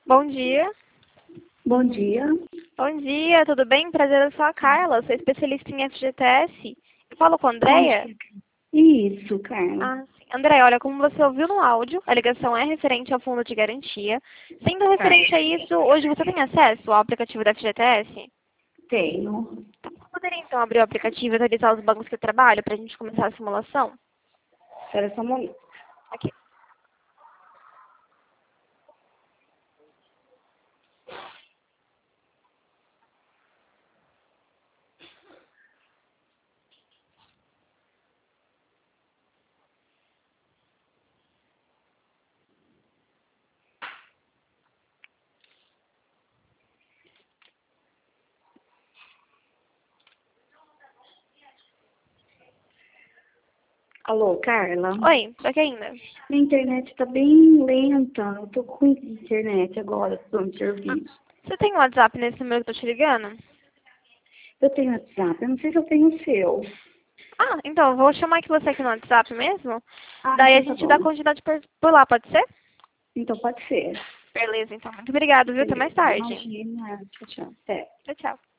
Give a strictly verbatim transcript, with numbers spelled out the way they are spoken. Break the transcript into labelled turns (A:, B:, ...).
A: Bom dia.
B: Bom dia.
A: Bom dia, tudo bem? Prazer, eu sou a Carla, sou especialista em F G T S. Eu falo com a Andréia?
B: Isso, Carla.
A: Ah, sim. Andréia, olha, como você ouviu no áudio, a ligação é referente ao fundo de garantia. Sendo referente a isso, hoje você tem acesso ao aplicativo da F G T S?
B: Tenho.
A: Tá. Você poderia então abrir o aplicativo e atualizar os bancos que eu trabalho para a gente começar a simulação?
B: Espera só um momento.
A: Aqui.
B: Alô, Carla?
A: Oi, tô aqui ainda.
B: Minha internet tá bem lenta. Eu tô com internet agora, tô no serviço.
A: Você tem o WhatsApp nesse número que eu tô te ligando?
B: Eu tenho WhatsApp, eu não sei se eu tenho o seu.
A: Ah, então, eu vou chamar aqui você aqui no WhatsApp mesmo.
B: Ah,
A: Daí a
B: então tá
A: gente dá
B: bom.
A: continuidade por, por lá, pode ser?
B: Então pode ser.
A: Beleza, então. Muito obrigada, viu? Até mais
B: Beleza.
A: tarde.
B: Imagina. Tchau, tchau. Até.
A: Tchau, tchau.